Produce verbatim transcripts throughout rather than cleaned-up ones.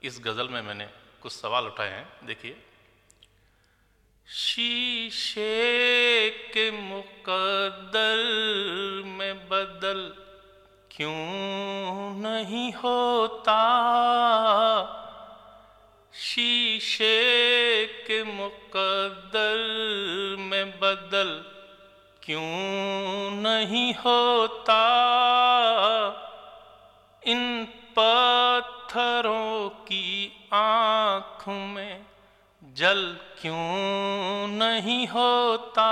اس غزل میں میں نے کچھ سوال اٹھائے ہیں، دیکھیے۔ شیشے کے مقدر میں بدل کیوں نہیں ہوتا، شیشے کے مقدر میں بدل کیوں نہیں ہوتا، ان پتھروں کی آنکھ میں جل کیوں نہیں ہوتا،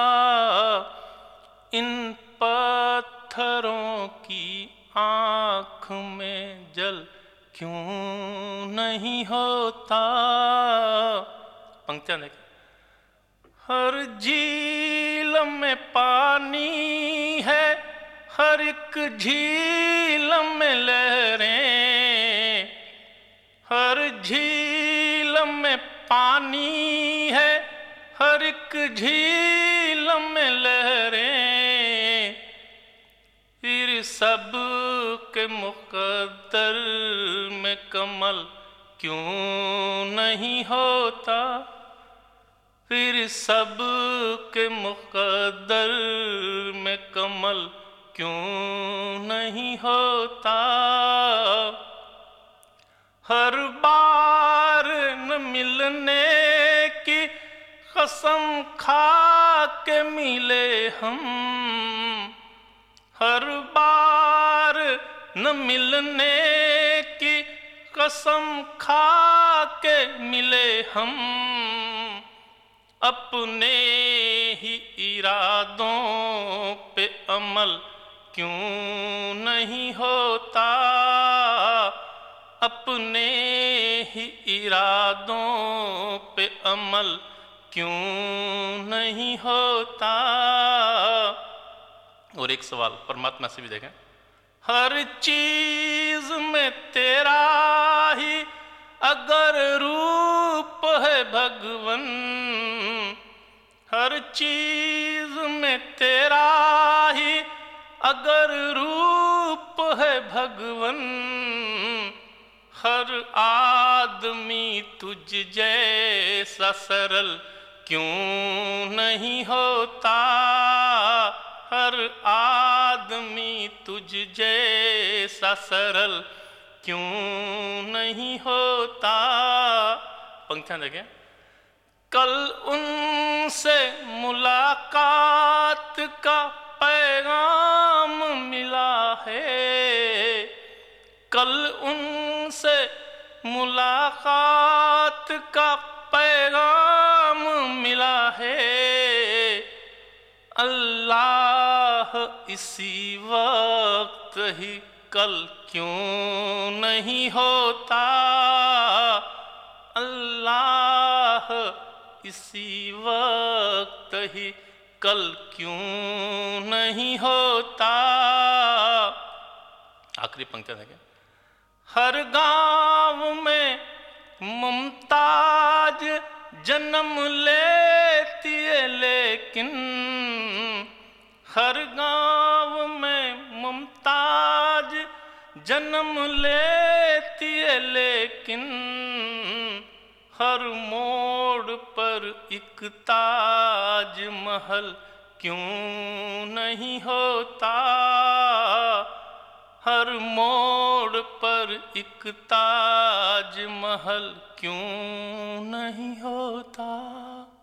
ان پتھروں کی آنکھ میں جل کیوں نہیں ہوتا۔ پنکتیاں دیکھیں۔ ہر جھیل میں پانی ہے، ہر ایک جھیل میں لہریں، ہر جھیل میں پانی ہے، ہر ایک جھیل میں لہریں، پھر سب کے مقدر میں کمل کیوں نہیں ہوتا، پھر سب کے مقدر میں کمل کیوں نہیں ہوتا، ہر بار نہ ملنے کی قسم کھا کے ملے ہم، ہر بار نہ ملنے کی قسم کھا کے ملے ہم، اپنے ہی ارادوں پہ عمل کیوں نہیں ہوتا، اپنے ہی ارادوں پہ عمل کیوں نہیں ہوتا۔ اور ایک سوال پرماتما سے بھی دیکھیں۔ ہر چیز میں تیرا ہی اگر روپ ہے بھگون، ہر چیز میں تیرا ہی اگر روپ ہے بھگون، ہر آدمی تجھ جیسا سرل کیوں نہیں ہوتا، ہر آدمی تجھ جیسا سرل کیوں نہیں ہوتا۔ پنکتیاں دیکھیں۔ کل ان سے ملاقات کا پیغام ملا ہے، کل ان سے ملاقات کا پیغام ملا ہے، اللہ اسی وقت ہی کل کیوں نہیں ہوتا، اللہ اسی وقت ہی کل کیوں نہیں ہوتا۔ آخری پنکتیاں دیکھیں۔ ہر گاؤں میں ممتاز جنم لیتی ہے لیکن، ہر گاؤں میں ممتاز جنم لیتی ہے لیکن، ہر موڑ پر ایک تاج محل کیوں نہیں ہوتا، ہر موڑ پر ایک تاج محل کیوں نہیں ہوتا۔